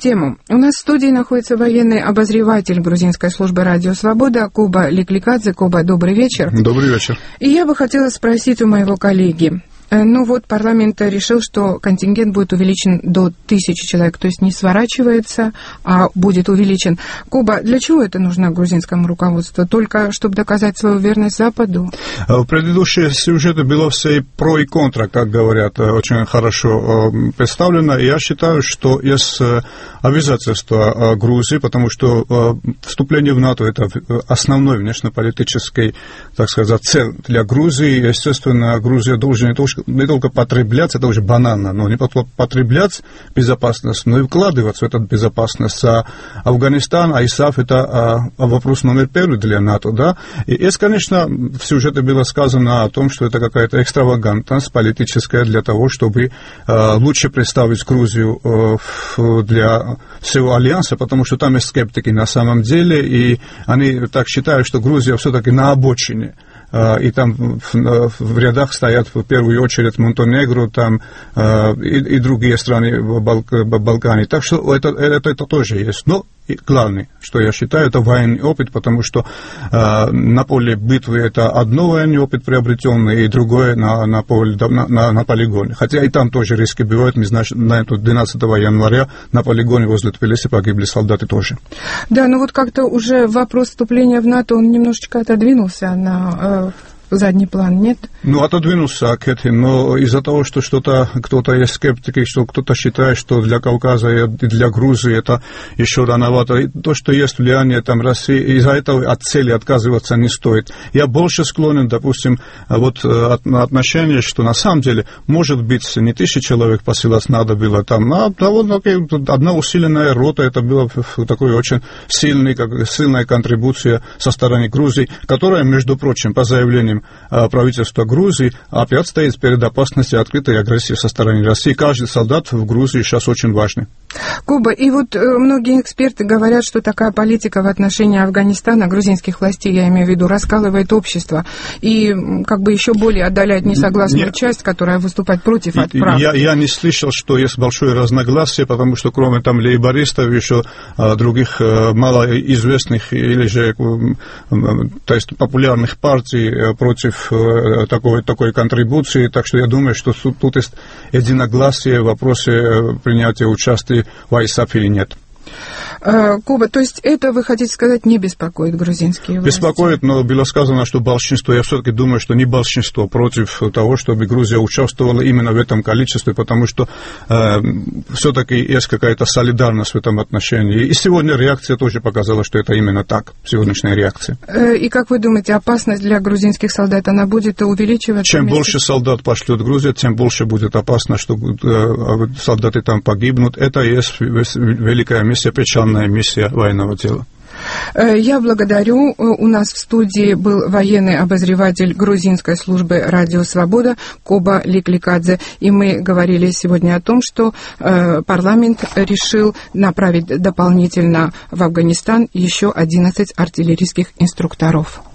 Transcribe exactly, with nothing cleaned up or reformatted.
тему. У нас в студии находится военный обозреватель грузинской службы «Радио Свобода» Коба Ликликадзе. Коба, добрый вечер. Добрый вечер. И я бы хотела спросить у моего коллеги. Ну вот парламент решил, что контингент будет увеличен до тысячи человек, то есть не сворачивается, а будет увеличен. Коба, для чего это нужно грузинскому руководству? Только чтобы доказать свою верность Западу? В предыдущие сюжеты было все и про и контра, как говорят, очень хорошо представлено. И я считаю, что есть обязательства Грузии, потому что вступление в НАТО – это основной внешнеполитический, так сказать, цель для Грузии. Естественно, Грузия должна не только не только потреблять, это уже банально, но не потреблять безопасность, но и вкладываться в эту безопасность. А Афганистан, АИСАФ – это а, вопрос номер первый для НАТО, да. И есть, конечно, в сюжете было сказано о том, что это какая-то экстравагантность политическая для того, чтобы а, лучше представить Грузию а, для всего альянса, потому что там есть скептики на самом деле, и они так считают, что Грузия все-таки на обочине. И там в, в рядах стоят в первую очередь Монтенегро, там и, и другие страны Балканы. Так что это, это, это тоже есть. Но и главное, что я считаю, это военный опыт, потому что э, на поле битвы это одно военный опыт приобретенный, и другое на, на, поле, на, на, на полигоне. Хотя и там тоже риски бывают. Мы знаем, на двенадцатого января на полигоне возле Тбилиси погибли солдаты тоже. Да, ну вот как-то уже вопрос вступления в НАТО, он немножечко отодвинулся на... Э... задний план, нет? Ну, отодвинулся к этим, но из-за того, что что-то, кто-то есть скептики, что кто-то считает, что для Кавказа и для Грузии это еще рановато. И то, что есть влияние там России, из-за этого от цели отказываться не стоит. Я больше склонен, допустим, вот от, на отношение, что на самом деле, может быть, не тысяча человек посылать надо было там, а одна усиленная рота, это была такой очень сильный, как, сильная контрибуция со стороны Грузии, которая, между прочим, по заявлениям правительства Грузии опять стоит перед опасностью открытой агрессии со стороны России. Каждый солдат в Грузии сейчас очень важный. Куба, и вот э, многие эксперты говорят, что такая политика в отношении Афганистана, грузинских властей, я имею в виду, раскалывает общество и как бы еще более отдаляет несогласную Нет. часть, которая выступает против отправки. Я, я не слышал, что есть большое разногласие, потому что кроме там лейбористов еще а, других а, малоизвестных или же а, то есть популярных партий а, против а, такой, такой контрибуции, так что я думаю, что тут, тут есть единогласие в вопросе принятия участия в АИСАФ или нет. Куба, то есть это, вы хотите сказать, не беспокоит грузинские власти? Беспокоит, но было сказано, что большинство, я все-таки думаю, что не большинство против того, чтобы Грузия участвовала именно в этом количестве, потому что э, все-таки есть какая-то солидарность в этом отношении. И сегодня реакция тоже показала, что это именно так, сегодняшняя реакция. И как вы думаете, опасность для грузинских солдат, она будет увеличиваться? Чем вместе? Больше солдат пошлет Грузия, тем больше будет опасно, что э, солдаты там погибнут. Это и есть великая миссия, печальная миссия военного дела. Я благодарю. У нас в студии был военный обозреватель грузинской службы «Радио Свобода» Коба Ликликадзе. И мы говорили сегодня о том, что э, парламент решил направить дополнительно в Афганистан еще одиннадцать артиллерийских инструкторов.